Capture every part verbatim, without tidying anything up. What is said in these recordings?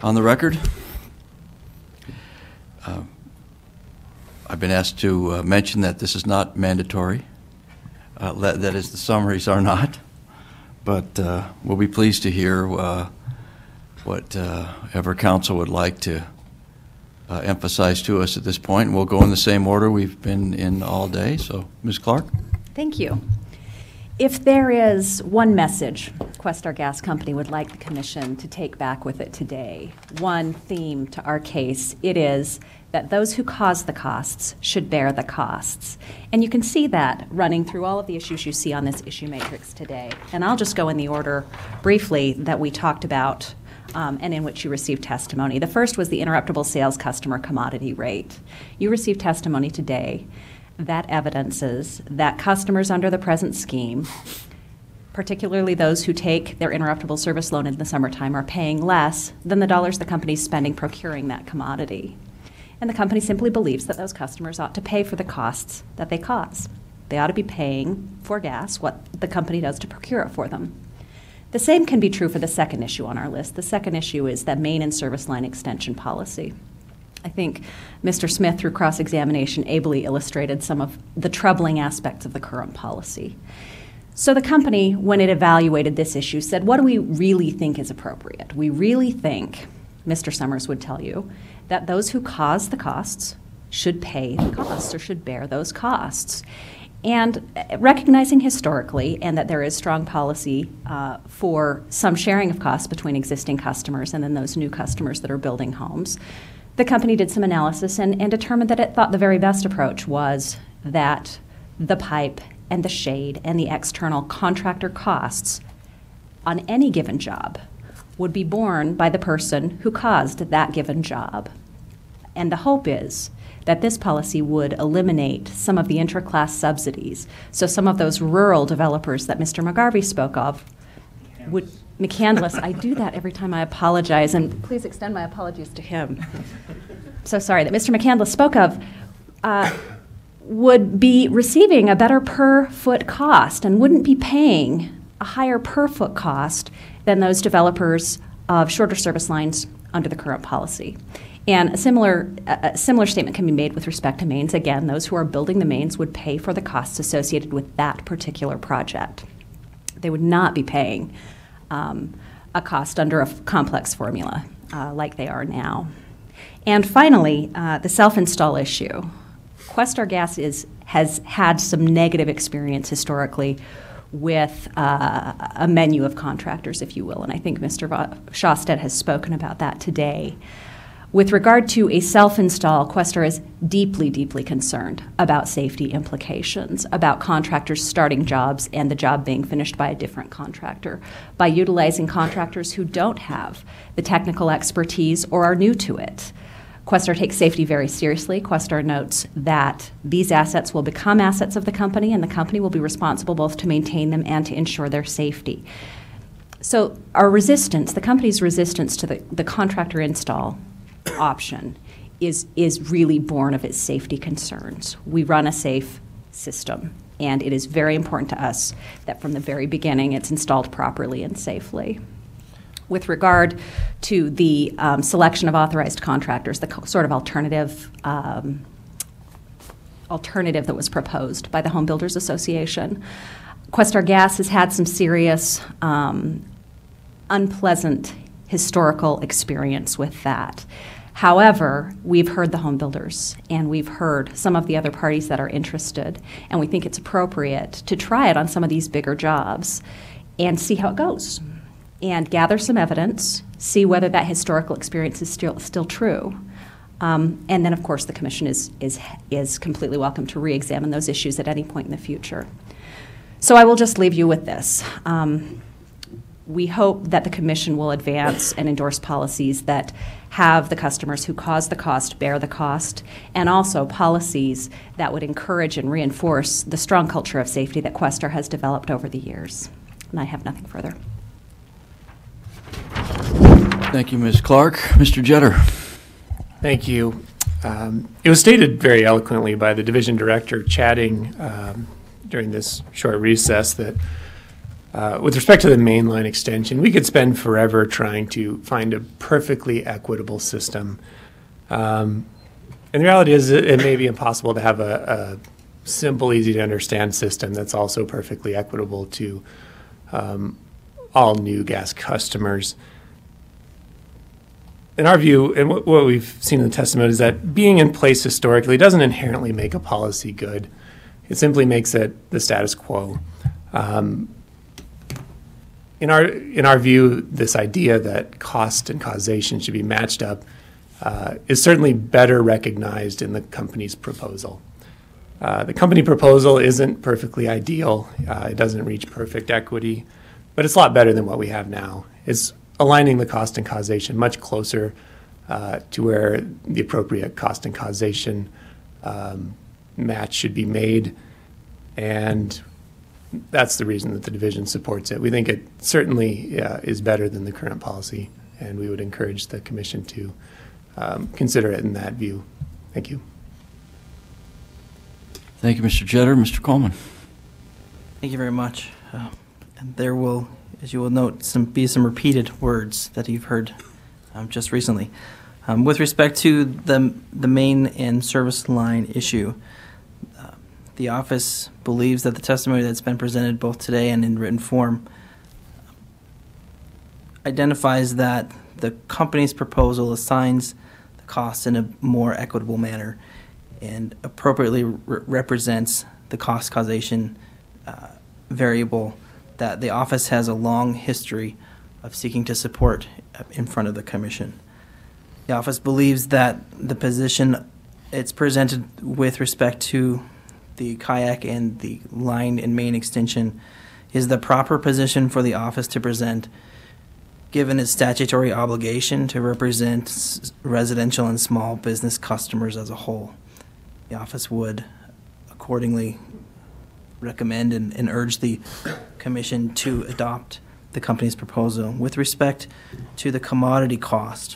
On the record, uh, I've been asked to uh, mention that this is not mandatory. Uh, that, that is, the summaries are not. But uh, we'll be pleased to hear uh, whatever uh, council would like to uh, emphasize to us at this point. And we'll go in the same order we've been in all day. So, Miz Clark. Thank you. If there is one message Questar Gas Company would like the Commission to take back with it today, one theme to our case, it is that those who cause the costs should bear the costs. And you can see that running through all of the issues you see on this issue matrix today. And I'll just go in the order briefly that we talked about um, and in which you received testimony. The first was the interruptible sales customer commodity rate. You received testimony today that evidences that customers under the present scheme, particularly those who take their interruptible service loan in the summertime, are paying less than the dollars the company is spending procuring that commodity. And the company simply believes that those customers ought to pay for the costs that they cause. They ought to be paying for gas what the company does to procure it for them. The same can be true for the second issue on our list. The second issue is that main and service line extension policy. I think Mister Smith, through cross-examination, ably illustrated some of the troubling aspects of the current policy. So the company, when it evaluated this issue, said, what do we really think is appropriate? We really think, Mister Summers would tell you, that those who cause the costs should pay the costs or should bear those costs. And recognizing historically and that there is strong policy uh, for some sharing of costs between existing customers and then those new customers that are building homes, the company did some analysis and, and determined that it thought the very best approach was that the pipe and the shade and the external contractor costs on any given job would be borne by the person who caused that given job. And the hope is that this policy would eliminate some of the intra-class subsidies. So some of those rural developers that Mister McGarvey spoke of would, McCandless, I do that every time I apologize, and please extend my apologies to him. So sorry, that Mister McCandless spoke of, uh, would be receiving a better per foot cost and wouldn't be paying a higher per foot cost than those developers of shorter service lines under the current policy. And a similar, a similar statement can be made with respect to mains. Again, those who are building the mains would pay for the costs associated with that particular project. They would not be paying um, a cost under a f- complex formula uh, like they are now. And finally, uh, the self-install issue. Questar Gas is, has had some negative experience historically with uh, a menu of contractors, if you will, and I think Mister Va- Shawstead has spoken about that today. With regard to a self-install, Questar is deeply, deeply concerned about safety implications, about contractors starting jobs and the job being finished by a different contractor, by utilizing contractors who don't have the technical expertise or are new to it. Questar takes safety very seriously. Questar notes that these assets will become assets of the company, and the company will be responsible both to maintain them and to ensure their safety. So our resistance, the company's resistance to the, the contractor install option is, is really born of its safety concerns. We run a safe system, and it is very important to us that from the very beginning it's installed properly and safely. With regard to the um, selection of authorized contractors, the co- sort of alternative um, alternative that was proposed by the Home Builders Association, Questar Gas has had some serious um, unpleasant historical experience with that. However, we've heard the home builders and we've heard some of the other parties that are interested, and we think it's appropriate to try it on some of these bigger jobs and see how it goes and gather some evidence, see whether that historical experience is still still true. Um, and then, of course, the Commission is, is, is completely welcome to re-examine those issues at any point in the future. So I will just leave you with this. Um, We hope that the Commission will advance and endorse policies that have the customers who cause the cost bear the cost, and also policies that would encourage and reinforce the strong culture of safety that Questar has developed over the years. And I have nothing further. Thank you, Miz Clark. Mister Jetter. Thank you. Um, it was stated very eloquently by the division director chatting um, during this short recess that Uh, with respect to the mainline extension, we could spend forever trying to find a perfectly equitable system. Um, and the reality is it, it may be impossible to have a, a simple, easy to understand system that's also perfectly equitable to um, all new gas customers. In our view, and what, what we've seen in the testimony, is that being in place historically doesn't inherently make a policy good. It simply makes it the status quo. Um, in our in our view, this idea that cost and causation should be matched up uh, is certainly better recognized in the company's proposal. Uh, the company proposal isn't perfectly ideal. Uh, it doesn't reach perfect equity, but it's a lot better than what we have now. It's aligning the cost and causation much closer uh, to where the appropriate cost and causation um, match should be made, and that's the reason that the division supports it. We think it certainly uh, is better than the current policy, and we would encourage the commission to um, consider it in that view. Thank you. Thank you, Mister Jetter. Mister Coleman. Thank you very much. Uh, and there will, as you will note, some be some repeated words that you've heard um, just recently. Um, with respect to the the main and service line issue, uh, the office believes that the testimony that's been presented both today and in written form identifies that the company's proposal assigns the costs in a more equitable manner and appropriately re- represents the cost causation uh, variable that the office has a long history of seeking to support in front of the commission. The office believes that the position it's presented with respect to the kayak and the line and main extension is the proper position for the office to present, given its statutory obligation to represent s- residential and small business customers as a whole. The office would accordingly recommend and, and urge the commission to adopt the company's proposal. With respect to the commodity cost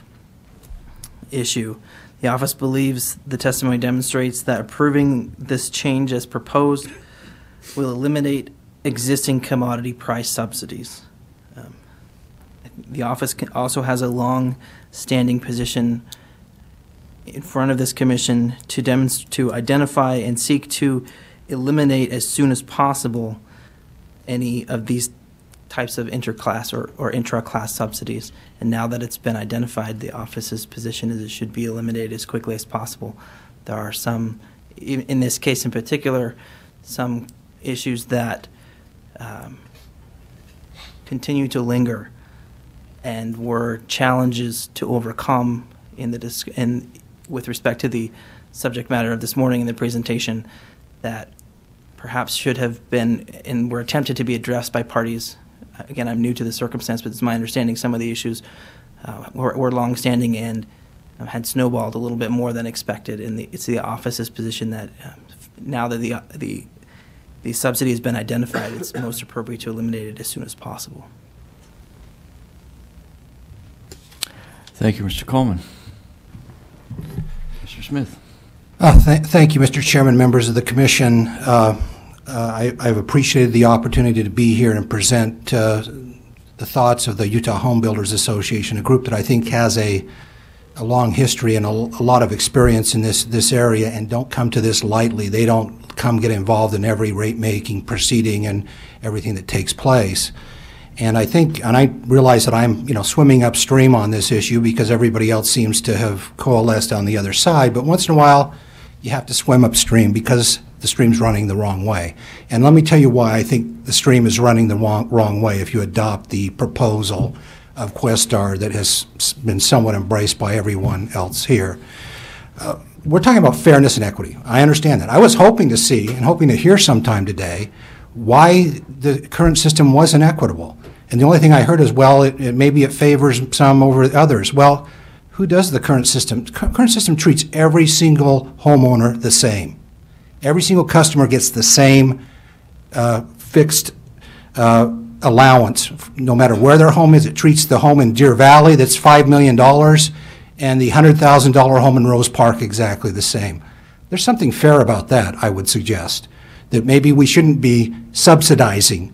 issue, the office believes the testimony demonstrates that approving this change as proposed will eliminate existing commodity price subsidies. Um, the office can also has a long-standing position in front of this commission to demonstrate, to identify and seek to eliminate as soon as possible any of these types of interclass or, or intra-class subsidies. And now that it's been identified, the office's position is it should be eliminated as quickly as possible. There are some, in this case in particular, some issues that um, continue to linger and were challenges to overcome in the dis- in, with respect to the subject matter of this morning in the presentation that perhaps should have been and were attempted to be addressed by parties. Again, I'm new to the circumstance, but it's my understanding some of the issues uh, were, were longstanding and uh, had snowballed a little bit more than expected. And the, it's the office's position that uh, now that the, uh, the the subsidy has been identified, it's most appropriate to eliminate it as soon as possible. Thank you, Mister Coleman. Mister Smith. Uh, th- thank you, Mister Chairman, members of the Commission. Uh, uh, I, I've appreciated the opportunity to be here and present uh, the thoughts of the Utah Home Builders Association, a group that I think has a, a long history and a, a lot of experience in this, this area and don't come to this lightly. They don't come get involved in every rate-making proceeding and everything that takes place. And I think, and I realize that I'm, you know, swimming upstream on this issue because everybody else seems to have coalesced on the other side. But once in a while, you have to swim upstream because the stream's running the wrong way. And let me tell you why I think the stream is running the wrong, wrong way if you adopt the proposal of Questar that has been somewhat embraced by everyone else here. Uh, we're talking about fairness and equity. I understand that. I was hoping to see and hoping to hear sometime today why the current system wasn't equitable. And the only thing I heard is, well, it, it maybe it favors some over others. Well, who does the current system? The current system treats every single homeowner the same. Every single customer gets the same uh, fixed uh, allowance, no matter where their home is. It treats the home in Deer Valley that's five million dollars and the one hundred thousand dollars home in Rose Park exactly the same. There's something fair about that, I would suggest, that maybe we shouldn't be subsidizing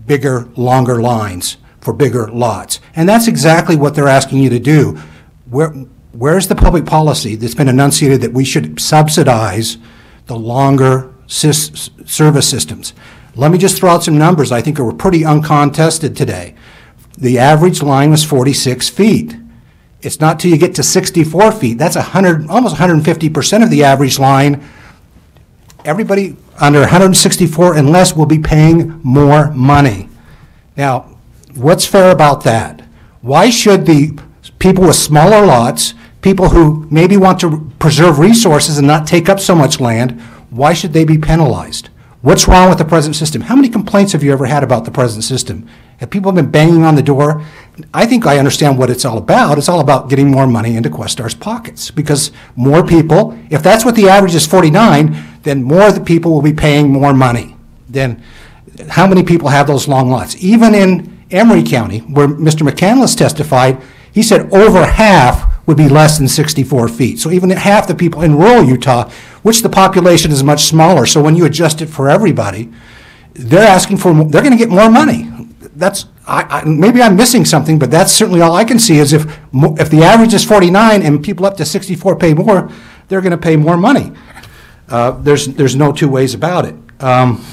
bigger, longer lines for bigger lots. And that's exactly what they're asking you to do. Where, where's the public policy that's been enunciated that we should subsidize the longer sys- service systems? Let me just throw out some numbers I think are pretty uncontested today. The average line was forty-six feet. It's not till you get to sixty-four feet. That's one hundred, almost one hundred fifty percent of the average line. Everybody under one hundred sixty-four and less will be paying more money. Now, what's fair about that? Why should the people with smaller lots, people who maybe want to preserve resources and not take up so much land, why should they be penalized? What's wrong with the present system? How many complaints have you ever had about the present system? Have people been banging on the door? I think I understand what it's all about. It's all about getting more money into Questar's pockets, because more people, if that's what the average is forty-nine, then more of the people will be paying more money. Then how many people have those long lots? Even in Emery County, where Mister McCandless testified, he said over half would be less than sixty-four feet. So even half the people in rural Utah, which the population is much smaller, so when you adjust it for everybody, they're asking for, they're going to get more money. That's, I, I, maybe I'm missing something, but that's certainly all I can see is if, if the average is forty-nine and people up to sixty-four pay more, they're going to pay more money. Uh, there's, there's no two ways about it. Um,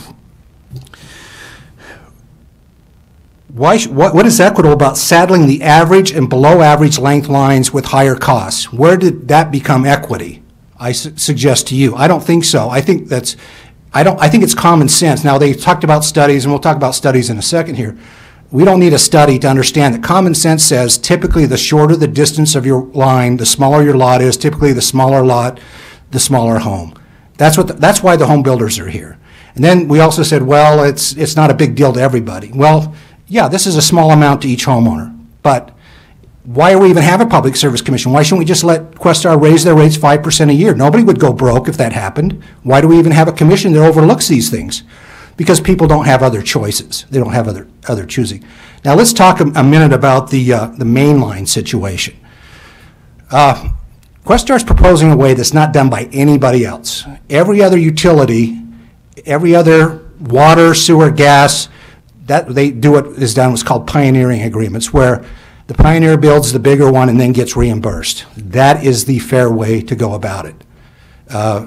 Why, sh- what, what is equitable about saddling the average and below average length lines with higher costs? Where did that become equity? I su- suggest to you. I don't think so. I think that's, I don't, I think it's common sense. Now, they talked about studies, and we'll talk about studies in a second here. We don't need a study to understand that common sense says typically the shorter the distance of your line, the smaller your lot is, typically the smaller lot, the smaller home. That's what, the, that's why the home builders are here. And then we also said, well, it's, it's not a big deal to everybody. Well, yeah, this is a small amount to each homeowner, but why do we even have a public service commission? Why shouldn't we just let Questar raise their rates five percent a year? Nobody would go broke if that happened. Why do we even have a commission that overlooks these things? Because people don't have other choices. They don't have other, other choosing. Now let's talk a, a minute about the, uh, the mainline situation. Uh, Questar is proposing a way that's not done by anybody else. Every other utility, every other water, sewer, gas, that they do what is done what's called pioneering agreements, where the pioneer builds the bigger one and then gets reimbursed. That is the fair way to go about it. Uh,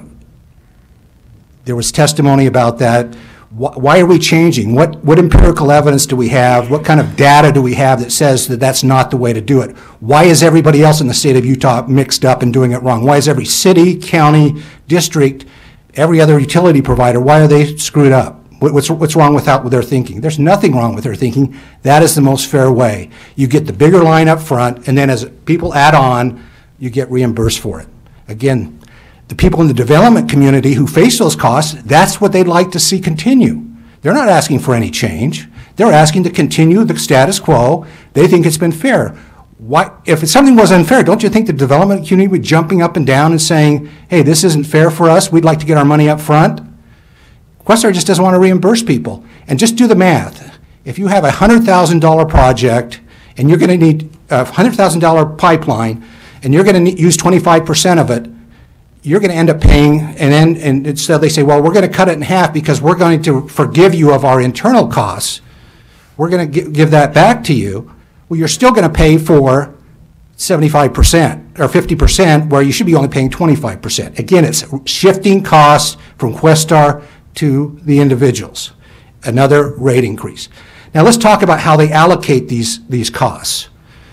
there was testimony about that. Wh- why are we changing? What, what empirical evidence do we have? What kind of data do we have that says that that's not the way to do it? Why is everybody else in the state of Utah mixed up and doing it wrong? Why is every city, county, district, every other utility provider, why are they screwed up? What's, what's wrong with, that, with their thinking? There's nothing wrong with their thinking. That is the most fair way. You get the bigger line up front, and then as people add on, you get reimbursed for it. Again, the people in the development community who face those costs, that's what they'd like to see continue. They're not asking for any change. They're asking to continue the status quo. They think it's been fair. Why, if something was unfair, don't you think the development community would be jumping up and down and saying, hey, this isn't fair for us, we'd like to get our money up front? Questar just doesn't want to reimburse people. And just do the math. If you have a one hundred thousand dollars project and you're going to need a one hundred thousand dollars pipeline and you're going to use twenty-five percent of it, you're going to end up paying, and then and instead they say, well, we're going to cut it in half because we're going to forgive you of our internal costs. We're going to give that back to you. Well, you're still going to pay for seventy-five percent or fifty percent where you should be only paying twenty-five percent. Again, it's shifting costs from Questar to the individuals, another rate increase. Now let's talk about how they allocate these, these costs.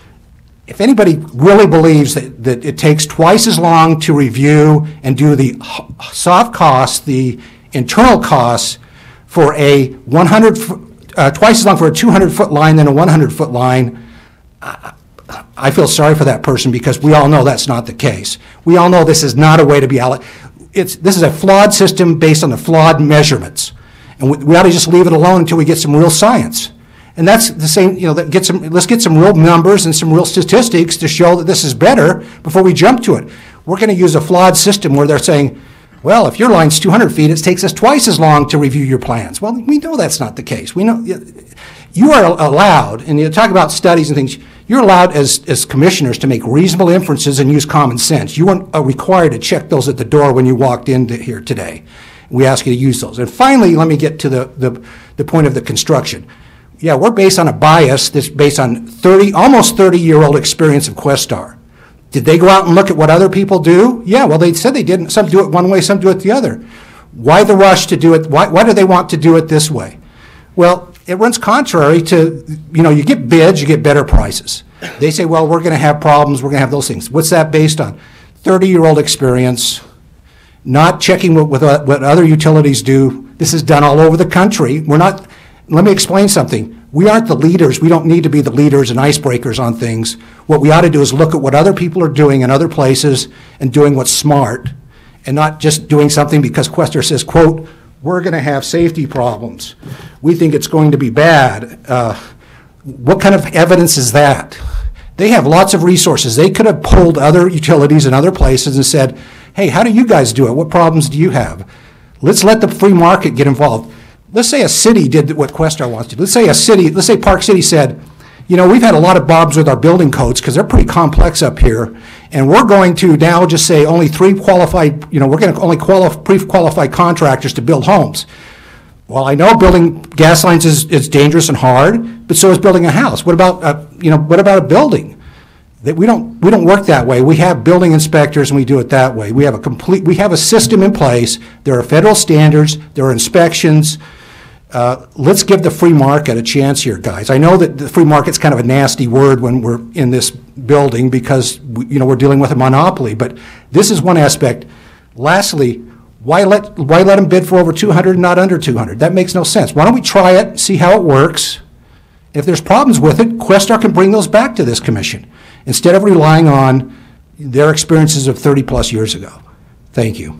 If anybody really believes that, that it takes twice as long to review and do the soft costs, the internal costs for a one hundred, uh, twice as long for a two hundred foot line than a one hundred foot line, I, I feel sorry for that person, because we all know that's not the case. We all know this is not a way to be allocated. It's, this is a flawed system based on the flawed measurements. And we, we ought to just leave it alone until we get some real science. And that's the same, you know, that get some, let's get some real numbers and some real statistics to show that this is better before we jump to it. We're going to use a flawed system where they're saying, well, if your line's two hundred feet, it takes us twice as long to review your plans. Well, we know that's not the case. We know you are allowed, and you talk about studies and things, you're allowed as, as commissioners to make reasonable inferences and use common sense. You weren't required to check those at the door when you walked in to here today. We ask you to use those. And finally, let me get to the, the, the point of the construction. Yeah, we're based on a bias that's based on thirty, almost thirty-year-old experience of Questar. Did they go out and look at what other people do? Yeah, well, they said they didn't. Some do it one way, some do it the other. Why the rush to do it? Why, why do they want to do it this way? Well, it runs contrary to, you know, you get bids, you get better prices. They say, well, we're going to have problems, we're going to have those things. What's that based on? thirty-year-old experience, not checking what, what, what other utilities do. This is done all over the country. We're not, let me explain something. We aren't the leaders. We don't need to be the leaders and icebreakers on things. What we ought to do is look at what other people are doing in other places and doing what's smart, and not just doing something because Questar says, quote, we're going to have safety problems. We think it's going to be bad. Uh, what kind of evidence is that? They have lots of resources. They could have pulled other utilities in other places and said, hey, how do you guys do it? What problems do you have? Let's let the free market get involved. Let's say a city did what Questar wants to do. Let's say a city, let's say Park City said, you know, we've had a lot of problems with our building codes because they're pretty complex up here, and we're going to now just say only three qualified, you know, we're going to only qualify, pre-qualified contractors to build homes. Well, I know building gas lines is, is dangerous and hard, but so is building a house. What about, uh, you know, what about a building? That we don't, we don't work that way. We have building inspectors and we do it that way. We have a complete, we have a system in place. There are federal standards, there are inspections. Uh, let's give the free market a chance here, guys. I know that the free market's kind of a nasty word when we're in this building because, we, you know, we're dealing with a monopoly, but this is one aspect. Lastly, why let, why let them bid for over two hundred and not under two hundred? That makes no sense. Why don't we try it, see how it works? If there's problems with it, Questar can bring those back to this commission instead of relying on their experiences of thirty plus years ago. Thank you.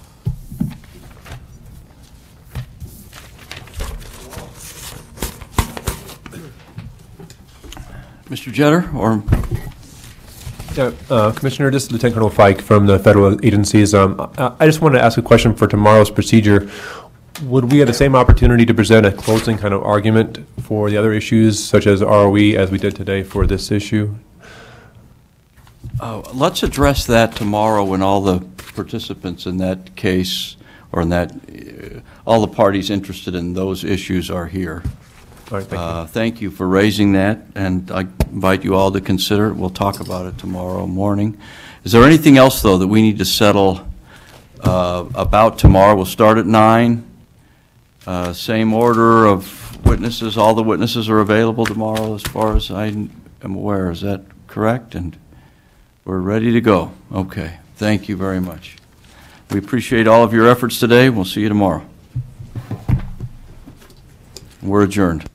Mister Jeter, or Yeah, uh, Commissioner, this is Lieutenant Colonel Fike from the federal agencies. Um, I I just wanted to ask a question for tomorrow's procedure. Would we have the same opportunity to present a closing kind of argument for the other issues, such as R O E, as we did today for this issue? uh, let's address that tomorrow when all the participants in that case, or in that, uh, all the parties interested in those issues are here. All right, thank you. Uh, Thank you for raising that, and I invite you all to consider it. We'll talk about it tomorrow morning. Is there anything else, though, that we need to settle uh, about tomorrow? We'll start at nine. Uh, Same order of witnesses. All the witnesses are available tomorrow as far as I am aware. Is that correct? And we're ready to go. Okay. Thank you very much. We appreciate all of your efforts today. We'll see you tomorrow. We're adjourned.